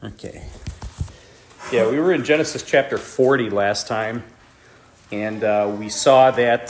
Okay. Yeah, we were in Genesis chapter 40 last time, and we saw that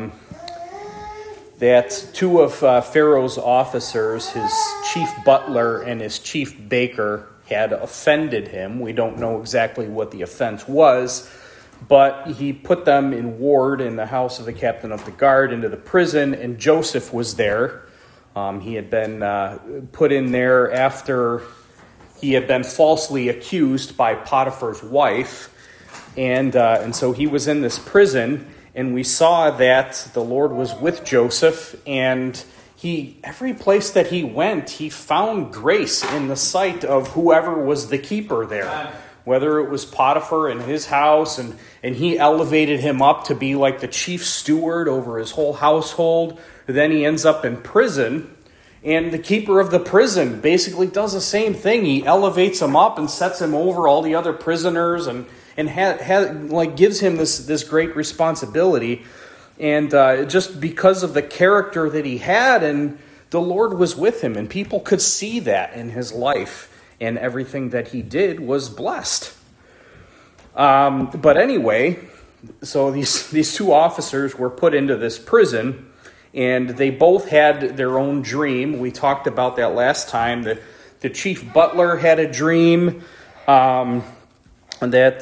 that two of Pharaoh's officers, his chief butler and his chief baker, had offended him. We don't know exactly what the offense was, but he put them in ward in the house of the captain of the guard into the prison, and Joseph was there. He had been put in there after he had been falsely accused by Potiphar's wife, and so he was in this prison, and we saw that the Lord was with Joseph, and every place that he went, he found grace in the sight of whoever was the keeper there, whether it was Potiphar in his house, and he elevated him up to be like the chief steward over his whole household. Then he ends up in prison, and the keeper of the prison basically does the same thing. He elevates him up and sets him over all the other prisoners, and gives him this great responsibility. And just because of the character that he had, and the Lord was with him, and people could see that in his life, and everything that he did was blessed. But anyway, so these two officers were put into this prison, and they both had their own dream. We talked about that last time. The chief butler had a dream I'm not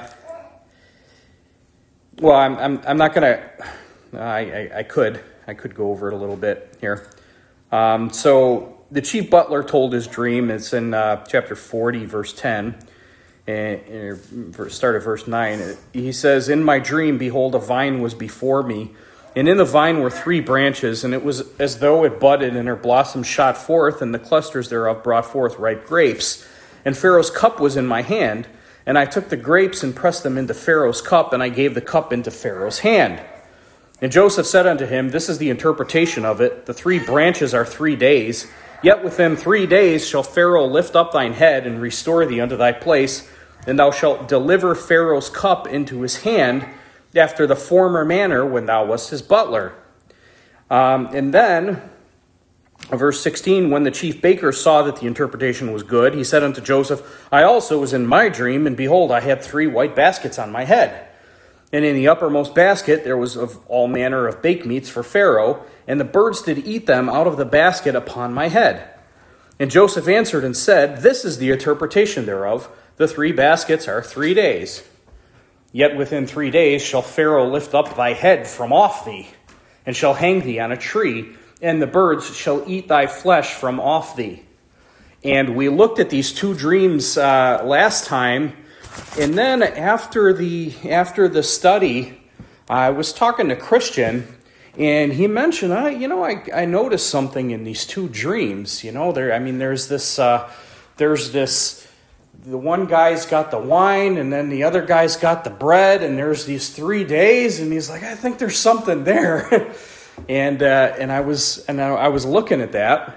gonna. I could go over it a little bit here. So the chief butler told his dream. It's in chapter 40, verse 10, and start at verse 9. He says, "In my dream, behold, a vine was before me, and in the vine were 3 branches, and it was as though it budded, and her blossoms shot forth, and the clusters thereof brought forth ripe grapes. And Pharaoh's cup was in my hand, and I took the grapes and pressed them into Pharaoh's cup, and I gave the cup into Pharaoh's hand. And Joseph said unto him, This is the interpretation of it. The 3 branches are 3 days. Yet within 3 days shall Pharaoh lift up thine head and restore thee unto thy place, and thou shalt deliver Pharaoh's cup into his hand, after the former manner when thou wast his butler." And then, verse 16, "When the chief baker saw that the interpretation was good, he said unto Joseph, I also was in my dream, and behold, I had 3 white baskets on my head. And in the uppermost basket there was of all manner of bake meats for Pharaoh, and the birds did eat them out of the basket upon my head. And Joseph answered and said, This is the interpretation thereof. The 3 baskets are 3 days. Yet within 3 days shall Pharaoh lift up thy head from off thee, and shall hang thee on a tree, and the birds shall eat thy flesh from off thee." And we looked at these 2 dreams last time, and then after the study, I was talking to Christian, and he mentioned, I noticed something in these 2 dreams. There's this. The one guy's got the wine, and then the other guy's got the bread, and there's these 3 days, and he's like, I think there's something there. and I was looking at that,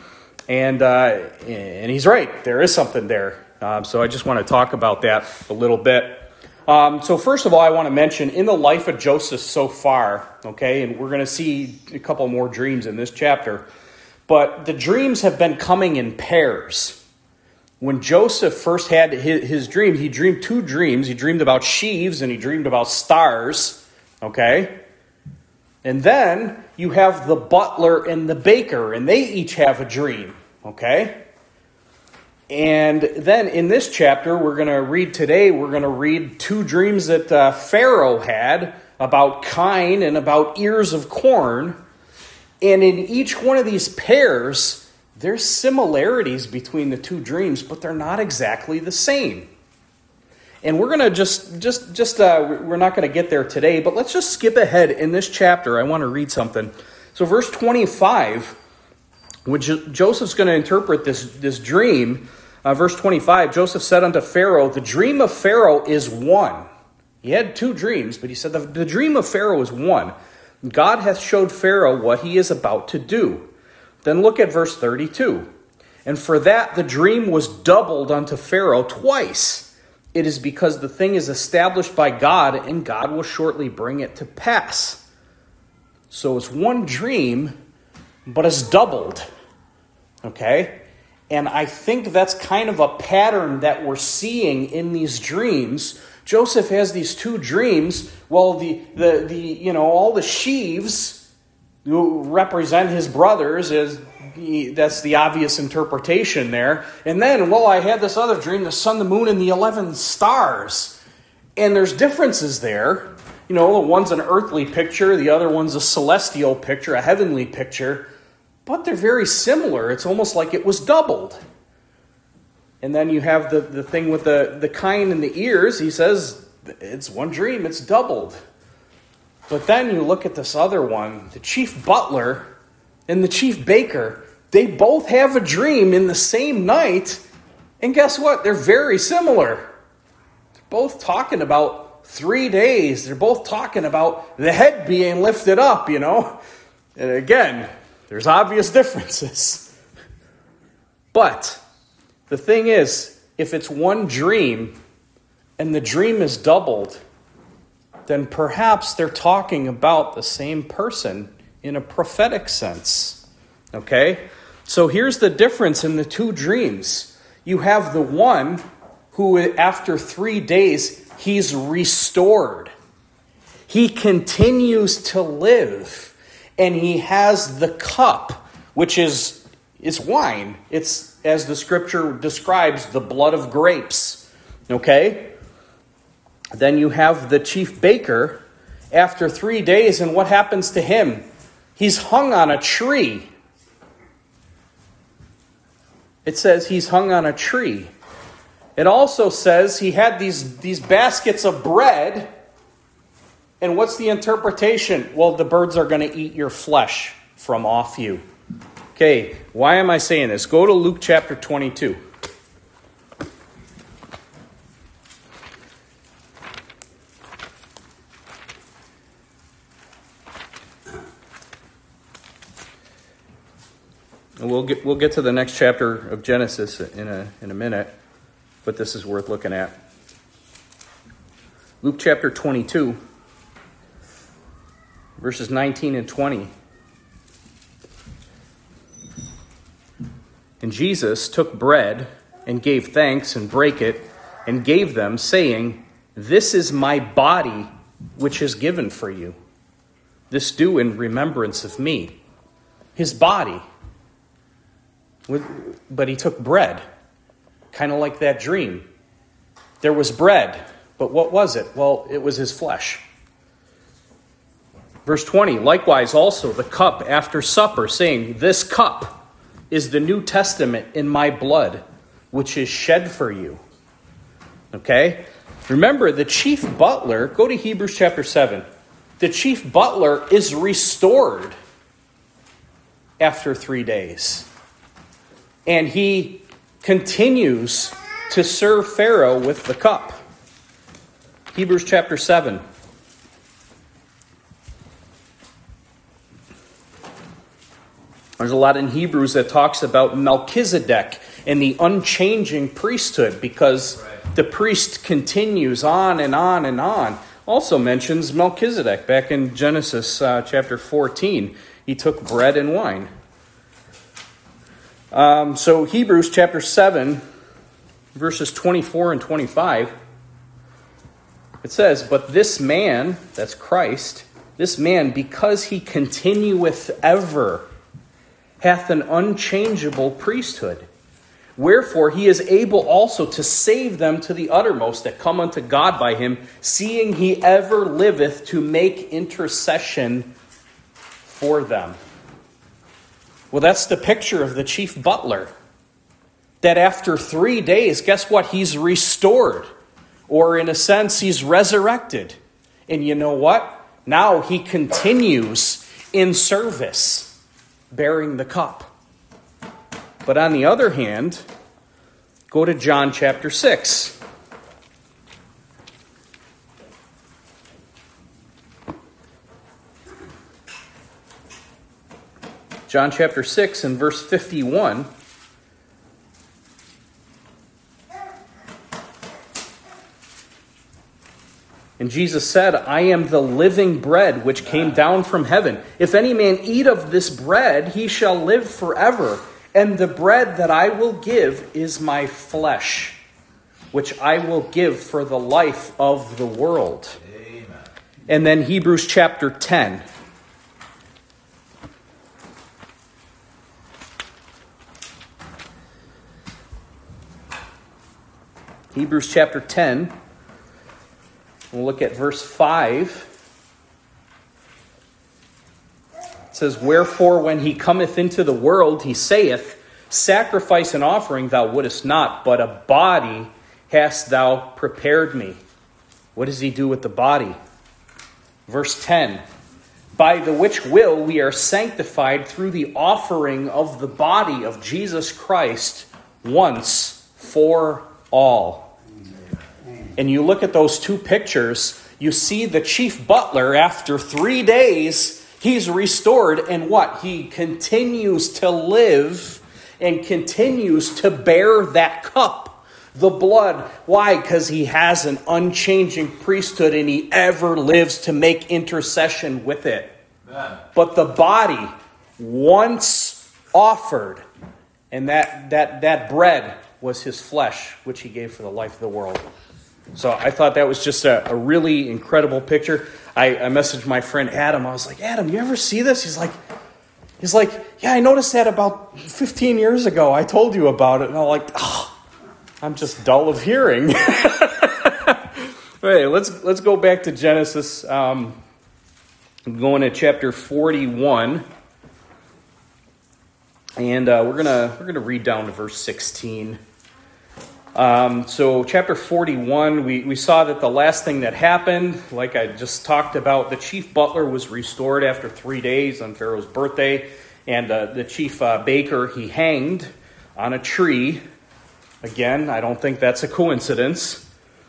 and he's right, there is something there. So I just want to talk about that a little bit. So first of all, I want to mention in the life of Joseph so far, okay, and we're going to see a couple more dreams in this chapter, but the dreams have been coming in pairs. When Joseph first had his dream, he dreamed 2 dreams. He dreamed about sheaves and he dreamed about stars, okay? And then you have the butler and the baker, and they each have a dream, okay? And then in this chapter we're going to read 2 dreams that Pharaoh had about kine and about ears of corn. And in each one of these pairs, there's similarities between the 2 dreams, but they're not exactly the same. And we're going to we're not going to get there today, but let's just skip ahead in this chapter. I want to read something. So verse 25, when Joseph's going to interpret this dream, verse 25, Joseph said unto Pharaoh, The dream of Pharaoh is one. He had 2 dreams, but he said, The dream of Pharaoh is one. God hath showed Pharaoh what he is about to do. Then look at verse 32. And for that the dream was doubled unto Pharaoh twice. It is because the thing is established by God, and God will shortly bring it to pass. So it's one dream, but it's doubled. Okay? And I think that's kind of a pattern that we're seeing in these dreams. Joseph has these two dreams. Well, all the sheaves who represent his brothers that's the obvious interpretation there. And then, I had this other dream, the sun, the moon, and the 11 stars. And there's differences there. The one's an earthly picture, the other one's a celestial picture, a heavenly picture. But they're very similar. It's almost like it was doubled. And then you have the thing with the kine in the ears. He says, it's one dream, it's doubled. But then you look at this other one, the chief butler and the chief baker, they both have a dream in the same night. And guess what? They're very similar. They're both talking about 3 days. They're both talking about the head being lifted up, And again, there's obvious differences. But the thing is, if it's one dream and the dream is doubled, then perhaps they're talking about the same person in a prophetic sense. Okay? So here's the difference in the two dreams. You have the one who, after 3 days, he's restored. He continues to live. And he has the cup, which is wine. It's, as the scripture describes, the blood of grapes. Okay? Then you have the chief baker after 3 days, and what happens to him? He's hung on a tree. It says he's hung on a tree. It also says he had these baskets of bread. And what's the interpretation? Well, the birds are going to eat your flesh from off you. Okay, why am I saying this? Go to Luke chapter 22. And we'll get to the next chapter of Genesis in a minute, but this is worth looking at. Luke chapter 22. Verses 19 and 20. And Jesus took bread and gave thanks and brake it and gave them, saying, "This is my body, which is given for you. This do in remembrance of me." His body. But he took bread, kind of like that dream. There was bread, but what was it? Well, it was his flesh. Verse 20, likewise also the cup after supper, saying, "This cup is the New Testament in my blood, which is shed for you." Okay? Remember, the chief butler, go to Hebrews chapter 7. The chief butler is restored after 3 days. And he continues to serve Pharaoh with the cup. Hebrews chapter 7. There's a lot in Hebrews that talks about Melchizedek and the unchanging priesthood, because the priest continues on and on and on. Also mentions Melchizedek back in Genesis chapter 14. He took bread and wine. So Hebrews chapter 7, verses 24 and 25, it says, "But this man," that's Christ, "this man, because he continueth ever, hath an unchangeable priesthood. Wherefore he is able also to save them to the uttermost that come unto God by him, seeing he ever liveth to make intercession for them." Well, that's the picture of the chief butler. That after 3 days, guess what? He's restored. Or in a sense, he's resurrected. And you know what? Now he continues in service, bearing the cup. But on the other hand, go to John chapter 6. John chapter 6 and verse 51. And Jesus said, "I am the living bread which came down from heaven. If any man eat of this bread, he shall live forever. And the bread that I will give is my flesh, which I will give for the life of the world. Amen. And then Hebrews chapter 10. Hebrews chapter 10. We'll look at verse 5. It says, "Wherefore when he cometh into the world, he saith, Sacrifice and offering thou wouldest not, but a body hast thou prepared me." What does he do with the body? Verse 10, "By the which will we are sanctified through the offering of the body of Jesus Christ once for all." And you look at those two pictures, you see the chief butler, after 3 days, he's restored, and what? He continues to live and continues to bear that cup, the blood. Why? Because he has an unchanging priesthood and he ever lives to make intercession with it. Amen. But the body, once offered, and that bread was his flesh, which he gave for the life of the world. So I thought that was just a really incredible picture. I messaged my friend Adam. I was like, "Adam, you ever see this?" He's like, "Yeah, I noticed that about 15 years ago. I told you about it." And I'm like, "Oh, I'm just dull of hearing." Hey, let's go back to Genesis. I'm going to chapter 41, and we're gonna read down to verse 16. So chapter 41, we saw that the last thing that happened, like I just talked about, the chief butler was restored after 3 days on Pharaoh's birthday, and the chief baker, he hanged on a tree. Again, I don't think that's a coincidence.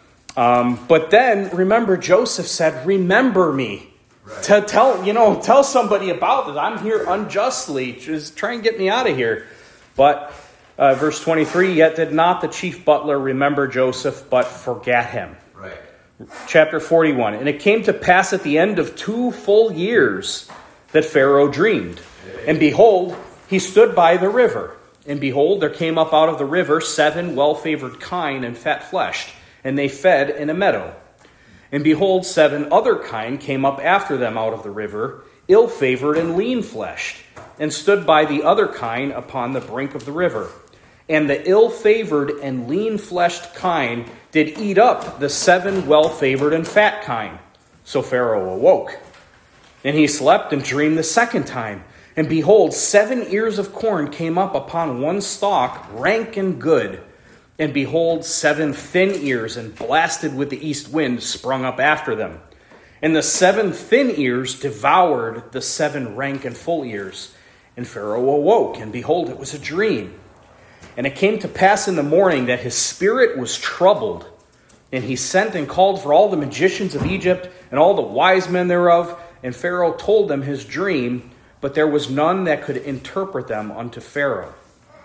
But then, remember, Joseph said, "Remember me." Right. To tell somebody about this. I'm here unjustly. Just try and get me out of here. But verse 23, "Yet did not the chief butler remember Joseph, but forgat him." Right. Chapter 41, "And it came to pass at the end of 2 full years that Pharaoh dreamed. And behold, he stood by the river. And behold, there came up out of the river 7 well-favored kine and fat-fleshed, and they fed in a meadow. And behold, 7 other kine came up after them out of the river, ill-favored and lean-fleshed, and stood by the other kine upon the brink of the river. And the ill-favored and lean-fleshed kine did eat up the 7 well-favored and fat kine. So Pharaoh awoke. And he slept and dreamed the second time. And behold, 7 ears of corn came up upon one stalk, rank and good. And behold, 7 thin ears, and blasted with the east wind, sprung up after them. And the 7 thin ears devoured the 7 rank and full ears. And Pharaoh awoke, and behold, it was a dream. And it came to pass in the morning that his spirit was troubled. And he sent and called for all the magicians of Egypt, and all the wise men thereof. And Pharaoh told them his dream, but there was none that could interpret them unto Pharaoh.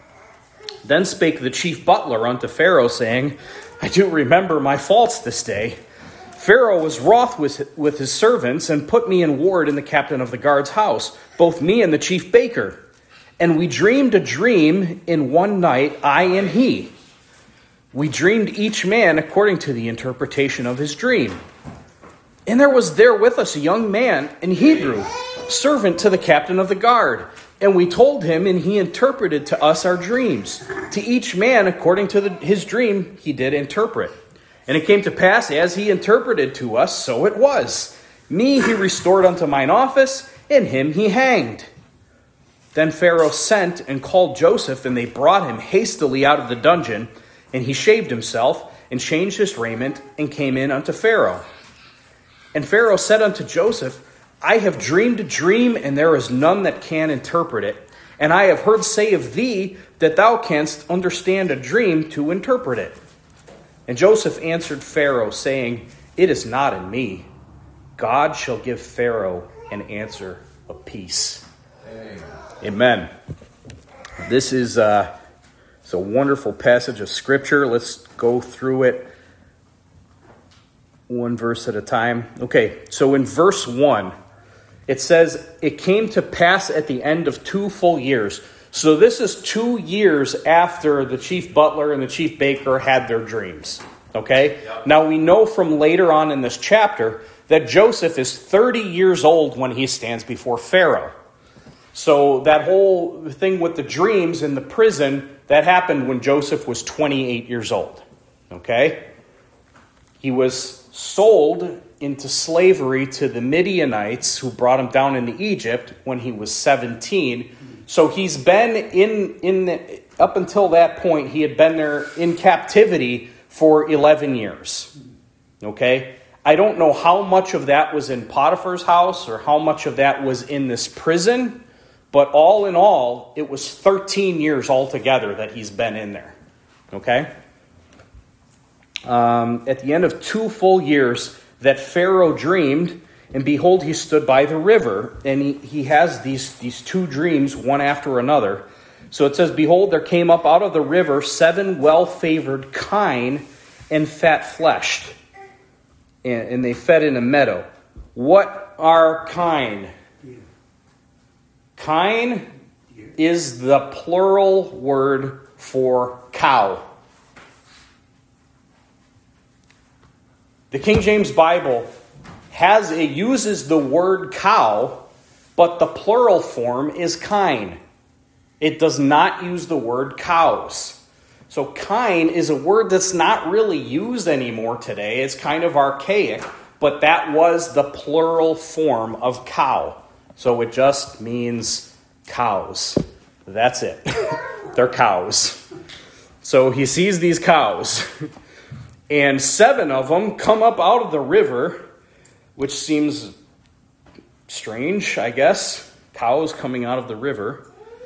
Then spake the chief butler unto Pharaoh, saying, I do remember my faults this day. Pharaoh was wroth with his servants, and put me in ward in the captain of the guard's house, both me and the chief baker. And we dreamed a dream in one night, I and he. We dreamed each man according to the interpretation of his dream. And there was there with us a young man in Hebrew, servant to the captain of the guard. And we told him, and he interpreted to us our dreams. To each man, according to his dream, he did interpret. And it came to pass, as he interpreted to us, so it was. Me he restored unto mine office, and him he hanged. Then Pharaoh sent and called Joseph, and they brought him hastily out of the dungeon. And he shaved himself, and changed his raiment, and came in unto Pharaoh. And Pharaoh said unto Joseph, I have dreamed a dream, and there is none that can interpret it. And I have heard say of thee that thou canst understand a dream to interpret it. And Joseph answered Pharaoh, saying, It is not in me. God shall give Pharaoh an answer of peace. Amen. This is it's a wonderful passage of Scripture. Let's go through it one verse at a time. Okay, so in verse 1, it says, It came to pass at the end of 2 full years. So this is 2 years after the chief butler and the chief baker had their dreams. Okay? Yep. Now we know from later on in this chapter that Joseph is 30 years old when he stands before Pharaoh. So that whole thing with the dreams in the prison, that happened when Joseph was 28 years old. Okay? He was sold into slavery to the Midianites who brought him down into Egypt when he was 17. So he's been in up until that point, he had been there in captivity for 11 years. Okay? I don't know how much of that was in Potiphar's house or how much of that was in this prison, but all in all, it was 13 years altogether that he's been in there. Okay? At the end of 2 full years that Pharaoh dreamed, and behold, he stood by the river, and he has these 2 dreams, one after another. So it says, behold, there came up out of the river 7 well-favored kine and fat-fleshed, and they fed in a meadow. What are kine? Kine is the plural word for cow. The King James Bible uses the word cow, but the plural form is kine. It does not use the word cows. So kine is a word that's not really used anymore today. It's kind of archaic, but that was the plural form of cow. So it just means cows. That's it. They're cows. So he sees these cows, and 7 of them come up out of the river, which seems strange, I guess. Cows coming out of the river.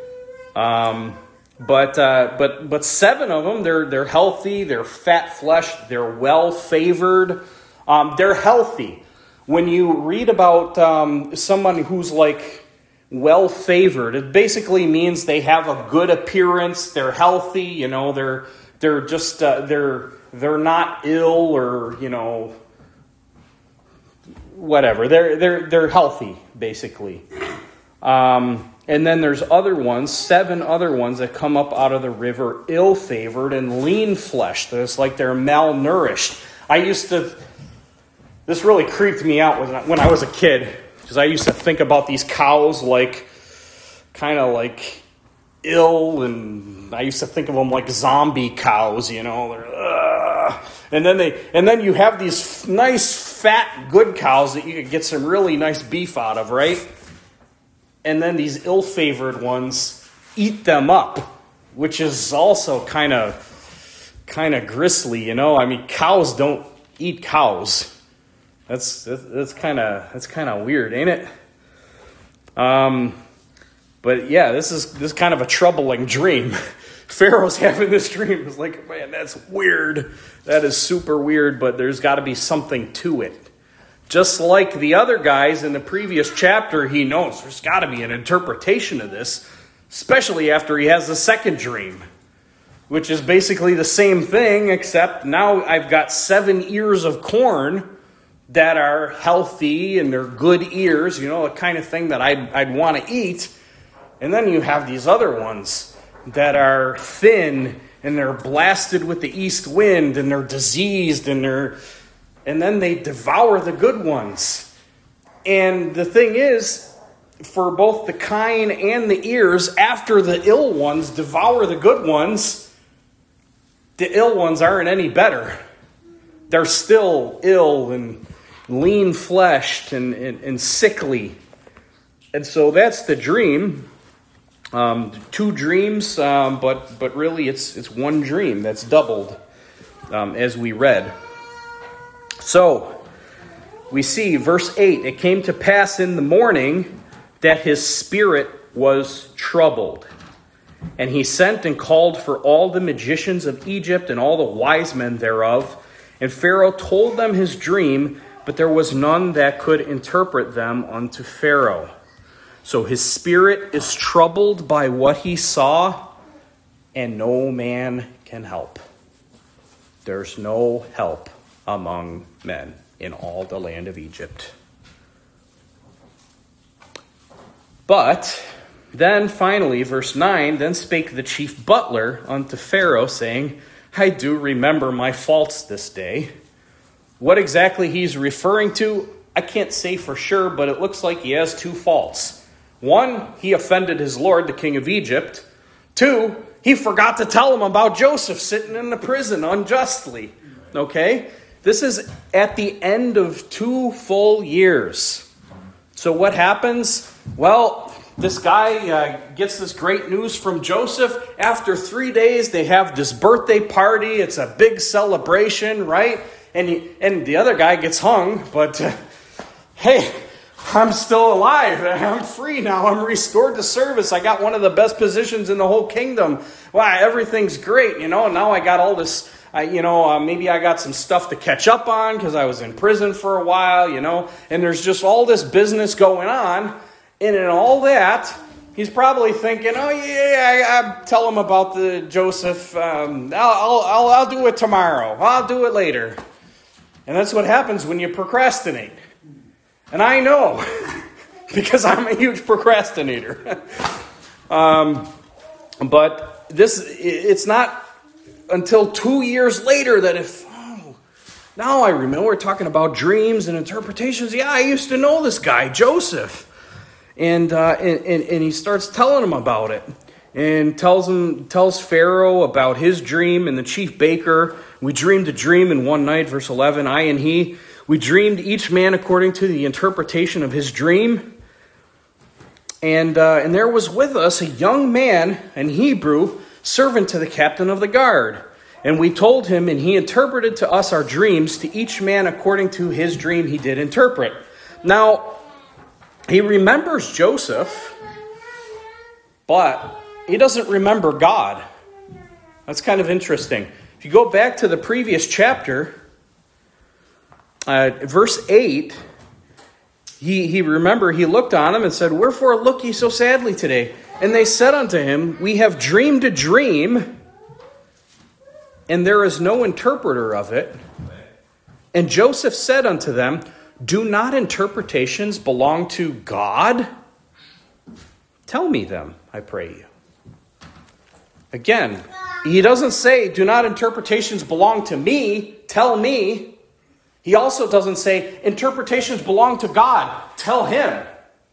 But 7 of them, they're healthy, they're fat-fleshed, they're well-favored, they're healthy. When you read about someone who's like well-favored, it basically means they have a good appearance, they're healthy, you know, they're just they're not ill or, you know, whatever. They're healthy, basically. And then there's other ones, 7 other ones that come up out of the river ill-favored and lean-fleshed. It's like they're malnourished. This really creeped me out when I was a kid, because I used to think about these cows like, kind of like ill, and I used to think of them like zombie cows, you know. And then you have these nice, fat, good cows that you could get some really nice beef out of, right? And then these ill-favored ones eat them up, which is also kind of grisly, you know. I mean, cows don't eat cows. That's kind of weird, ain't it? But yeah, this is kind of a troubling dream. Pharaoh's having this dream. It's like, man, that's weird. That is super weird, but there's got to be something to it. Just like the other guys in the previous chapter, he knows there's got to be an interpretation of this, especially after he has the second dream, which is basically the same thing, except now I've got 7 ears of corn that are healthy and they're good ears, you know, the kind of thing that I'd want to eat. And then you have these other ones that are thin and they're blasted with the east wind and they're diseased and then they devour the good ones. And the thing is, for both the kine and the ears, after the ill ones devour the good ones, the ill ones aren't any better. They're still ill and lean-fleshed and sickly. And so that's the dream. 2 dreams, but really it's one dream that's doubled, as we read. So, we see, verse 8, it came to pass in the morning that his spirit was troubled. And he sent and called for all the magicians of Egypt and all the wise men thereof. And Pharaoh told them his dream, but there was none that could interpret them unto Pharaoh. So his spirit is troubled by what he saw, and no man can help. There's no help among men in all the land of Egypt. But Then finally, verse 9, then spake the chief butler unto Pharaoh, saying, I do remember my faults this day. What exactly he's referring to, I can't say for sure, but it looks like he has two faults. One, he offended his lord, the king of Egypt. Two, he forgot to tell him about Joseph sitting in the prison unjustly. Okay? This is at the end of 2 full years. So what happens? Well, this guy gets this great news from Joseph. After 3 days, they have this birthday party. It's a big celebration, right? And the other guy gets hung, but hey, I'm still alive. I'm free now. I'm restored to service. I got one of the best positions in the whole kingdom. Wow, everything's great, Now I got all this, maybe I got some stuff to catch up on because I was in prison for a while, And there's just all this business going on. And in all that, he's probably thinking, oh, yeah, I tell him about the Joseph. I'll do it tomorrow. I'll do it later. And that's what happens when you procrastinate. And I know, because I'm a huge procrastinator. But it's not until 2 years later that now I remember we're talking about dreams and interpretations. Yeah, I used to know this guy, Joseph. And he starts telling him about it. And tells Pharaoh about his dream and the chief baker. We dreamed a dream in one night, verse 11, I and he. We dreamed each man according to the interpretation of his dream. And there was with us a young man, an Hebrew, servant to the captain of the guard. And we told him, and he interpreted to us our dreams, to each man according to his dream he did interpret. Now, he remembers Joseph, but he doesn't remember God. That's kind of interesting. If you go back to the previous chapter, verse 8, he looked on him and said, Wherefore look ye so sadly today? And they said unto him, We have dreamed a dream, and there is no interpreter of it. And Joseph said unto them, Do not interpretations belong to God? Tell me them, I pray you. Again, he doesn't say, Do not interpretations belong to me? Tell me. He also doesn't say, interpretations belong to God. Tell him.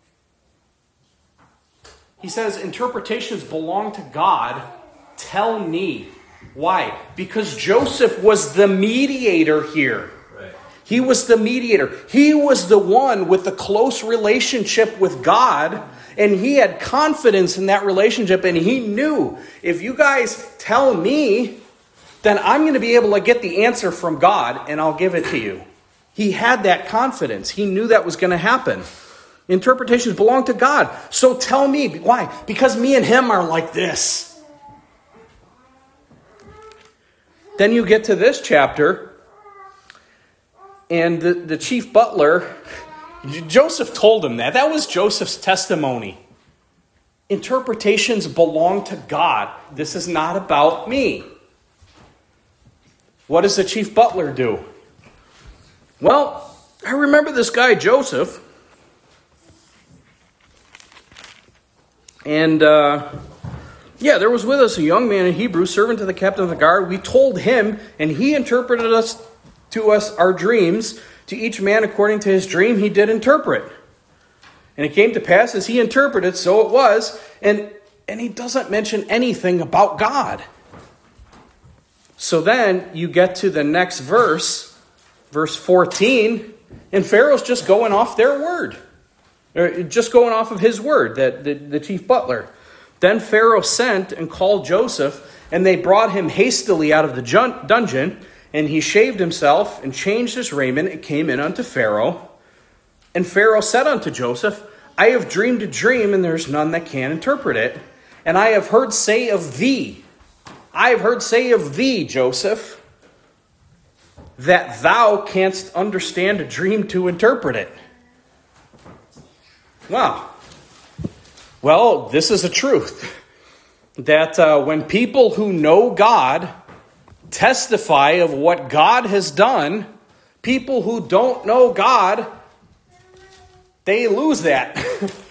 He says, interpretations belong to God. Tell me. Why? Because Joseph was the mediator here. Right. He was the mediator. He was the one with the close relationship with God. And he had confidence in that relationship. And he knew, if you guys tell me, then I'm going to be able to get the answer from God, and I'll give it to you. He had that confidence. He knew that was going to happen. Interpretations belong to God. So tell me. Why? Because me and him are like this. Then you get to this chapter, and the chief butler, Joseph told him that. That was Joseph's testimony. Interpretations belong to God. This is not about me. What does the chief butler do? Well, I remember this guy, Joseph. And, there was with us a young man in Hebrew, servant to the captain of the guard. We told him, and he interpreted to us our dreams. To each man according to his dream he did interpret. And it came to pass as he interpreted, so it was. And he doesn't mention anything about God. So then you get to the next verse, verse 14, and Pharaoh's just going off their word. Or just going off of his word, the chief butler. Then Pharaoh sent and called Joseph, and they brought him hastily out of the dungeon, and he shaved himself and changed his raiment and came in unto Pharaoh. And Pharaoh said unto Joseph, I have dreamed a dream, and there is none that can interpret it. And I have heard say of thee, Joseph, that thou canst understand a dream to interpret it. Wow. Well, this is a truth. That when people who know God testify of what God has done, people who don't know God, they lose that.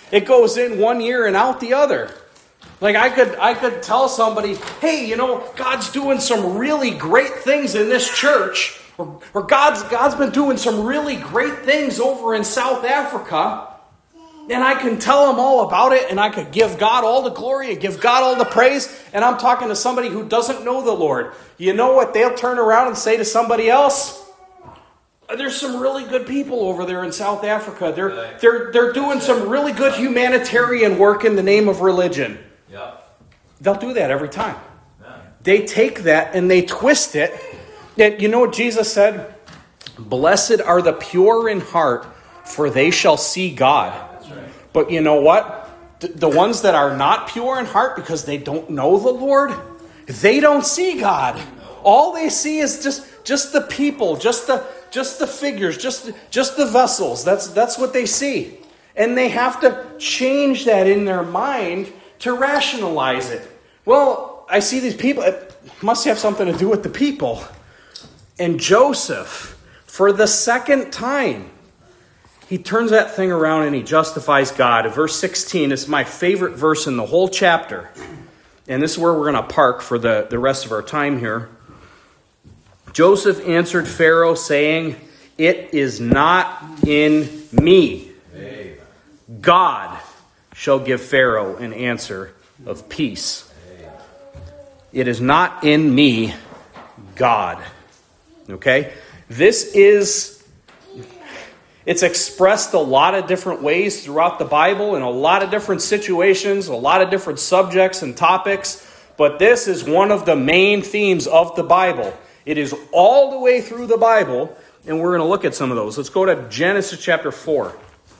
It goes in one ear and out the other. Like I could tell somebody, hey, God's doing some really great things in this church, or God's been doing some really great things over in South Africa, and I can tell them all about it, and I could give God all the glory and give God all the praise, and I'm talking to somebody who doesn't know the Lord. You know what they'll turn around and say to somebody else? There's some really good people over there in South Africa. They're doing some really good humanitarian work in the name of religion. Yeah. They'll do that every time. Yeah. They take that and they twist it. And you know what Jesus said? Blessed are the pure in heart, for they shall see God. That's right. But you know what? The ones that are not pure in heart because they don't know the Lord, they don't see God. All they see is just the people, just the figures, just the vessels. That's what they see. And they have to change that in their mind to rationalize it. Well, I see these people. It must have something to do with the people. And Joseph, for the second time, he turns that thing around and he justifies God. Verse 16 is my favorite verse in the whole chapter. And this is where we're going to park for the rest of our time here. Joseph answered Pharaoh, saying, it is not in me. God shall give Pharaoh an answer of peace. It is not in me, God. Okay? It's expressed a lot of different ways throughout the Bible in a lot of different situations, a lot of different subjects and topics, but this is one of the main themes of the Bible. It is all the way through the Bible, and we're going to look at some of those. Let's go to Genesis chapter 4.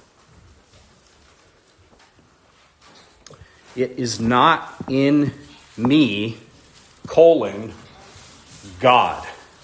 It is not in me, God.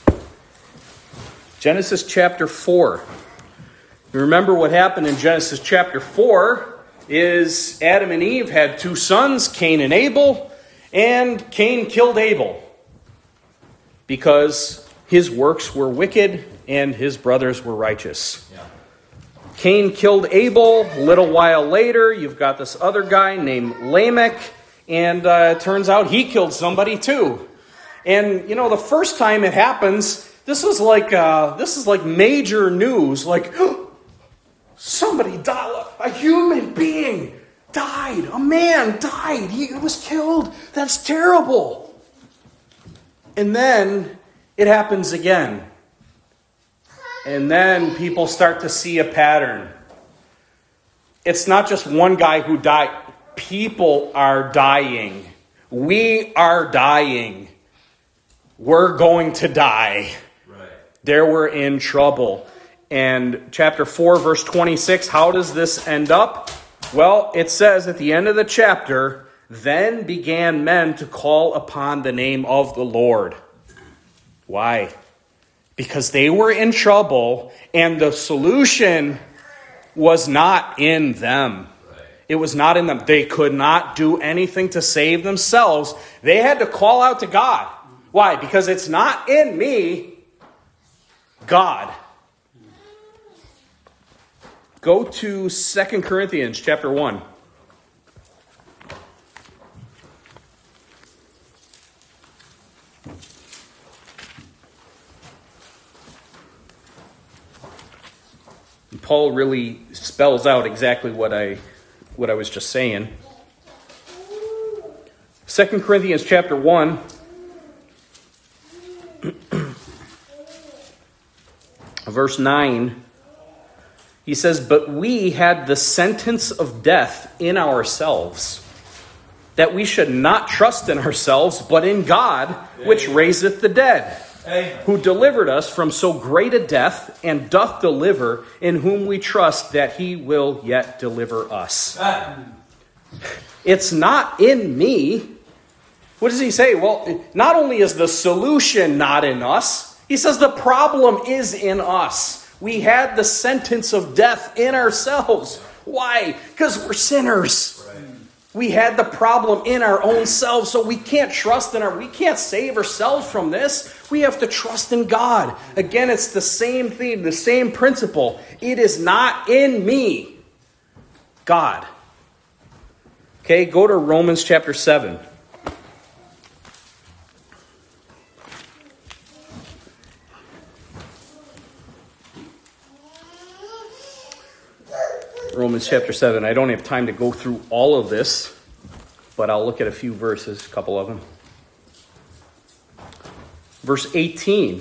Genesis chapter 4. You remember what happened in Genesis chapter 4 is Adam and Eve had two sons, Cain and Abel, and Cain killed Abel because his works were wicked and his brothers were righteous. Yeah. Cain killed Abel. A little while later, you've got this other guy named Lamech, and it turns out he killed somebody too. And the first time it happens, this is like major news. Like somebody died, a human being died, a man died, he was killed. That's terrible. And then it happens again. And then people start to see a pattern. It's not just one guy who died. People are dying. We are dying. We're going to die. Right. There we're in trouble. And chapter 4, verse 26, how does this end up? Well, it says at the end of the chapter, then began men to call upon the name of the Lord. Why? Because they were in trouble, and the solution was not in them. It was not in them. They could not do anything to save themselves. They had to call out to God. Why? Because it's not in me, God. Go to 2 Corinthians chapter 1. Paul really spells out exactly what I was just saying. 2 Corinthians chapter 1. Verse 9. He says, but we had the sentence of death in ourselves, that we should not trust in ourselves, but in God, which raiseth the dead, who delivered us from so great a death, and doth deliver, in whom we trust that he will yet deliver us. It's not in me. What does he say? Well, not only is the solution not in us, he says the problem is in us. We had the sentence of death in ourselves. Why? Because we're sinners. Right. We had the problem in our own selves, so we can't we can't save ourselves from this. We have to trust in God. Again, it's the same theme, the same principle. It is not in me, God. Okay, go to Romans chapter 7. Romans chapter 7. I don't have time to go through all of this, but I'll look at a few verses, a couple of them. Verse 18.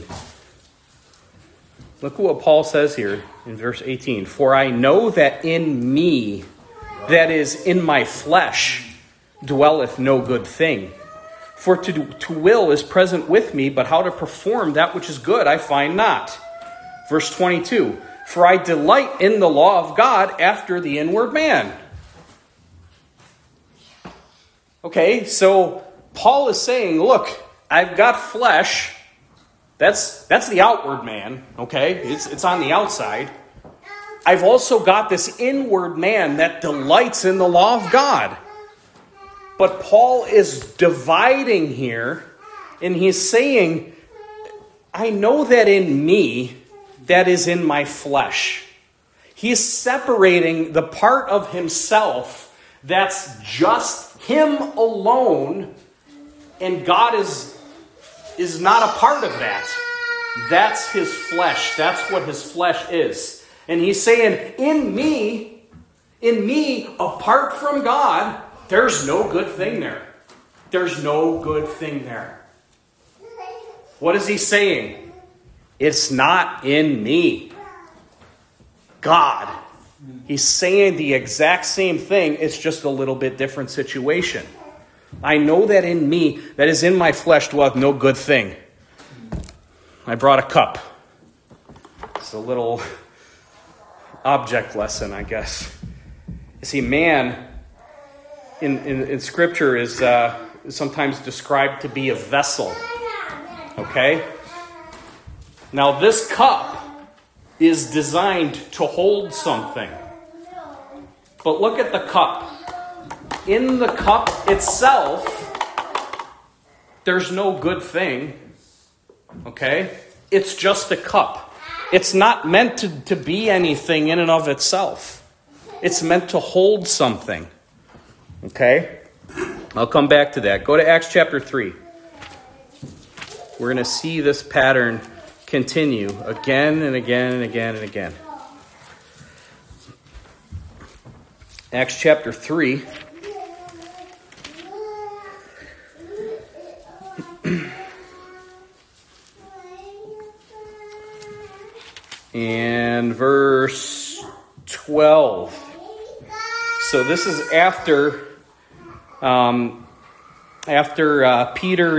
Look what Paul says here in verse 18. For I know that in me, that is, in my flesh, dwelleth no good thing. For to will is present with me, but how to perform that which is good I find not. Verse 22. For I delight in the law of God after the inward man. Okay, so Paul is saying, look, I've got flesh. That's the outward man, okay? It's on the outside. I've also got this inward man that delights in the law of God. But Paul is dividing here, and he's saying, I know that in me, that is in my flesh. He's separating the part of himself that's just him alone, and God is not a part of that. That's his flesh. That's what his flesh is. And he's saying, in me, apart from God, there's no good thing there. There's no good thing there. What is he saying? It's not in me. God. He's saying the exact same thing. It's just a little bit different situation. I know that in me, that is in my flesh, dwelleth no good thing. I brought a cup. It's a little object lesson, I guess. You see, man in Scripture is sometimes described to be a vessel. Okay? Now, this cup is designed to hold something. But look at the cup. In the cup itself, there's no good thing. Okay? It's just a cup. It's not meant to be anything in and of itself. It's meant to hold something. Okay? I'll come back to that. Go to Acts chapter 3. We're going to see this pattern continue again and again and again and again. Acts chapter 3. And verse 12. So this is after Peter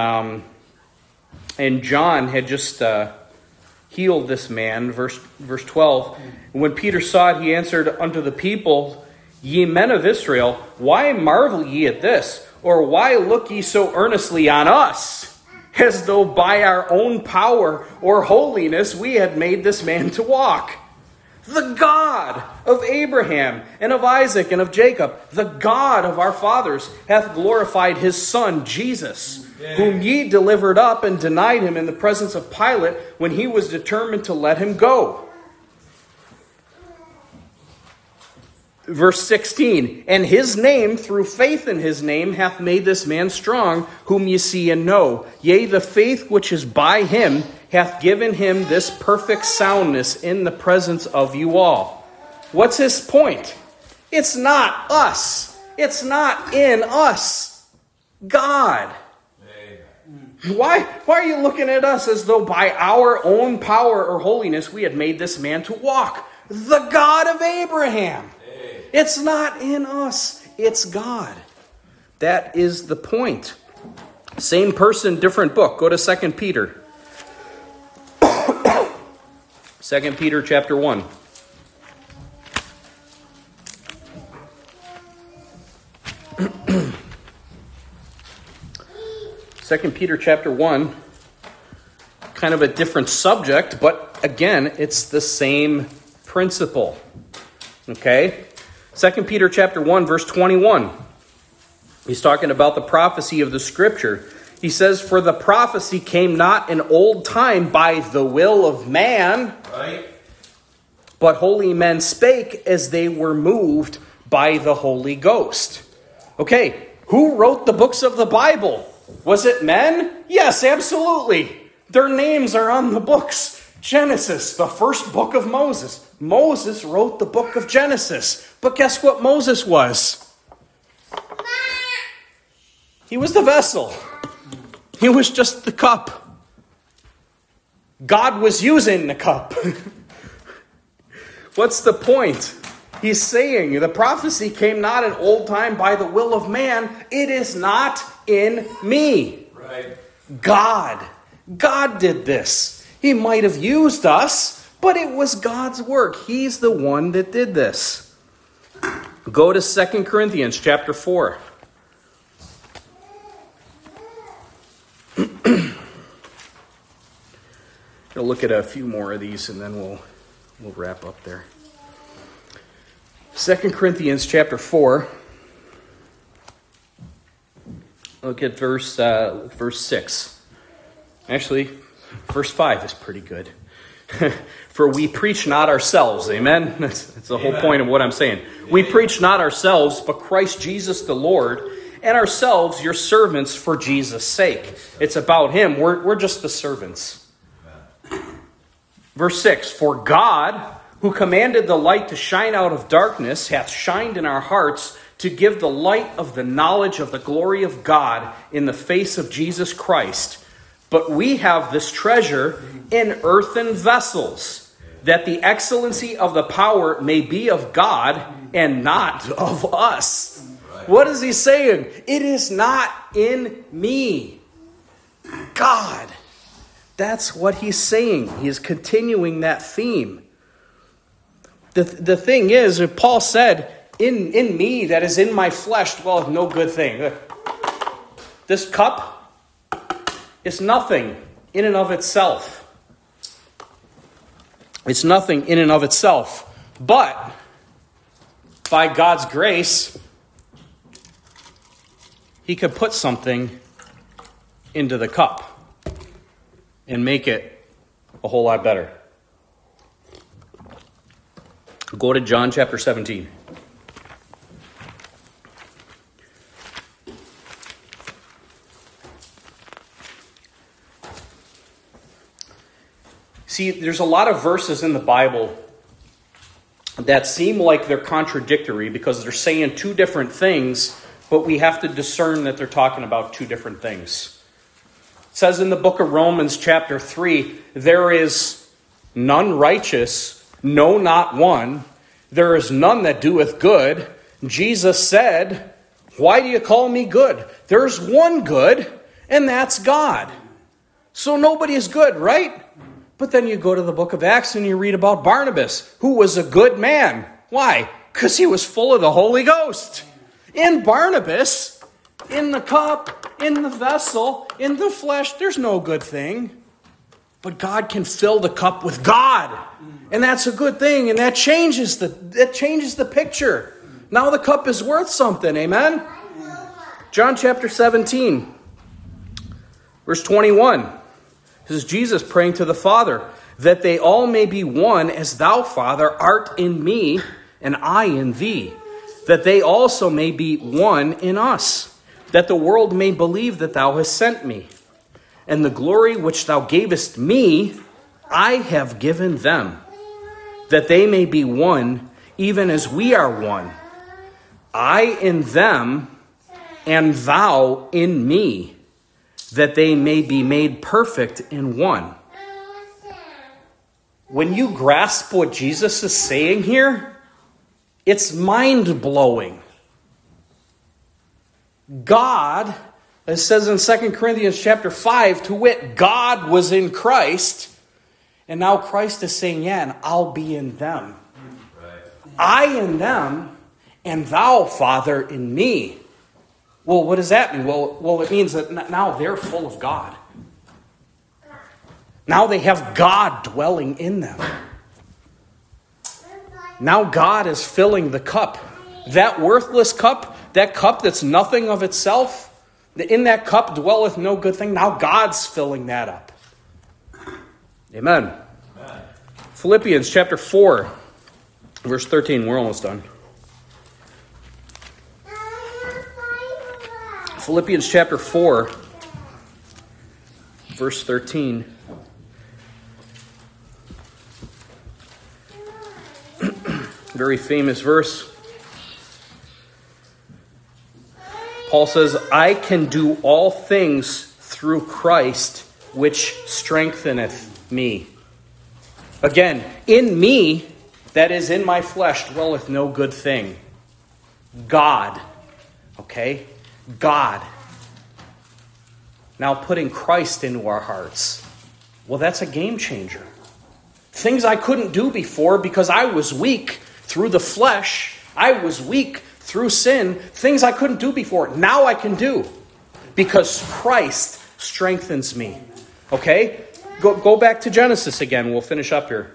and John had just healed this man. Verse 12. When Peter saw it, he answered unto the people, Ye men of Israel, why marvel ye at this? Or why look ye so earnestly on us, as though by our own power or holiness we had made this man to walk? The God of Abraham and of Isaac and of Jacob, the God of our fathers, hath glorified his Son, Jesus, whom ye delivered up and denied him in the presence of Pilate when he was determined to let him go. Verse 16, and his name, through faith in his name, hath made this man strong, whom ye see and know. Yea, the faith which is by him hath given him this perfect soundness in the presence of you all. What's his point? It's not us. It's not in us. God. Why are you looking at us as though by our own power or holiness we had made this man to walk? The God of Abraham. It's not in us. It's God. That is the point. Same person, different book. Go to 2 Peter. 2 Peter chapter 1. 2 Peter chapter 1. Kind of a different subject, but again, it's the same principle. Okay? 2 Peter chapter 1, verse 21. He's talking about the prophecy of the Scripture. He says, for the prophecy came not in old time by the will of man, right, but holy men spake as they were moved by the Holy Ghost. Okay, who wrote the books of the Bible? Was it men? Yes, absolutely. Their names are on the books. Genesis, the first book of Moses. Moses wrote the book of Genesis. But guess what Moses was? He was the vessel. He was just the cup. God was using the cup. What's the point? He's saying the prophecy came not in old time by the will of man. It is not in me. Right. God did this. He might have used us, but it was God's work. He's the one that did this. Go to 2 Corinthians chapter 4. We'll look at a few more of these and then we'll wrap up there. 2 Corinthians chapter 4. Look at verse 6. Actually, verse 5 is pretty good. For we preach not ourselves. Amen? That's the whole point of what I'm saying. We preach not ourselves, but Christ Jesus the Lord, and ourselves your servants for Jesus' sake. It's about him. We're just the servants. Verse 6, for God, who commanded the light to shine out of darkness, hath shined in our hearts to give the light of the knowledge of the glory of God in the face of Jesus Christ. But we have this treasure in earthen vessels, that the excellency of the power may be of God and not of us. Right. What is he saying? It is not in me. God. That's what he's saying. He is continuing that theme. The thing is, Paul said, in me, that is in my flesh, dwelleth no good thing. This cup is nothing in and of itself. It's nothing in and of itself. But, by God's grace, he could put something into the cup and make it a whole lot better. Go to John chapter 17. See, there's a lot of verses in the Bible that seem like they're contradictory because they're saying two different things, but we have to discern that they're talking about two different things. It says in the book of Romans chapter 3, there is none righteous, no, not one. There is none that doeth good. Jesus said, why do you call me good? There's one good, and that's God. So nobody is good, right? But then you go to the book of Acts and you read about Barnabas, who was a good man. Why? Because he was full of the Holy Ghost. In Barnabas, in the cup, in the vessel, in the flesh, there's no good thing. But God can fill the cup with God. And that's a good thing. And that changes the picture. Now the cup is worth something. Amen? John chapter 17, verse 21. This is Jesus praying to the Father, that they all may be one as thou, Father, art in me and I in thee, that they also may be one in us, that the world may believe that thou hast sent me. And the glory which thou gavest me, I have given them, that they may be one, even as we are one. I in them, and thou in me, that they may be made perfect in one. When you grasp what Jesus is saying here, it's mind-blowing. God, as it says in 2 Corinthians chapter 5, to wit, God was in Christ, and now Christ is saying, yeah, and I'll be in them. Right. I in them, and thou, Father, in me. Well, what does that mean? Well, it means that now they're full of God. Now they have God dwelling in them. Now God is filling the cup. That worthless cup, that cup that's nothing of itself, in that cup dwelleth no good thing. Now God's filling that up. Amen. Philippians chapter 4, verse 13. We're almost done. Philippians chapter 4, verse 13. Very famous verse. Paul says, I can do all things through Christ, which strengtheneth me. Again, in me, that is in my flesh, dwelleth no good thing. God. Okay? God. Now putting Christ into our hearts. Well, that's a game changer. Things I couldn't do before because I was weak through the flesh. I was weak through sin. Things I couldn't do before. Now I can do. Because Christ strengthens me. Okay? Go back to Genesis again. We'll finish up here.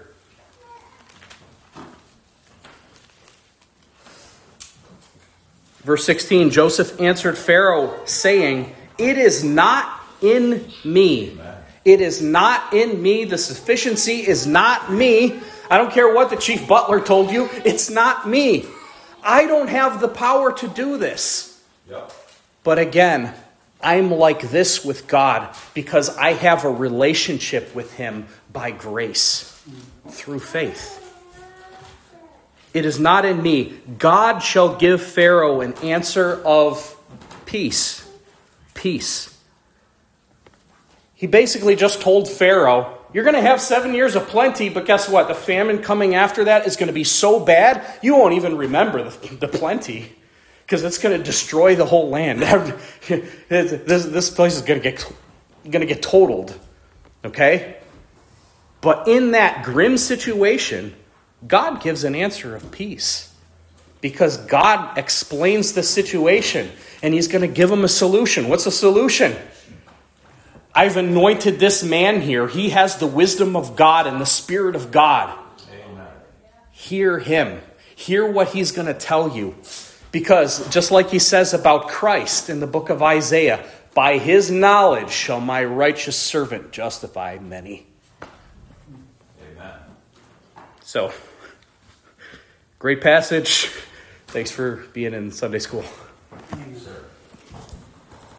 Verse 16, Joseph answered Pharaoh, saying, it is not in me. It is not in me. The sufficiency is not me. I don't care what the chief butler told you. It's not me. I don't have the power to do this. Yep. But again, I'm like this with God because I have a relationship with him by grace through faith. It is not in me. God shall give Pharaoh an answer of peace. Peace. He basically just told Pharaoh, you're going to have 7 years of plenty, but guess what? The famine coming after that is going to be so bad, you won't even remember the plenty because it's going to destroy the whole land. This place is going to get totaled. Okay? But in that grim situation, God gives an answer of peace because God explains the situation and he's going to give him a solution. What's the solution? I've anointed this man here. He has the wisdom of God and the Spirit of God. Amen. Hear him. Hear what he's going to tell you. Because just like he says about Christ in the book of Isaiah, by his knowledge shall my righteous servant justify many. Amen. So, great passage. Thanks for being in Sunday school.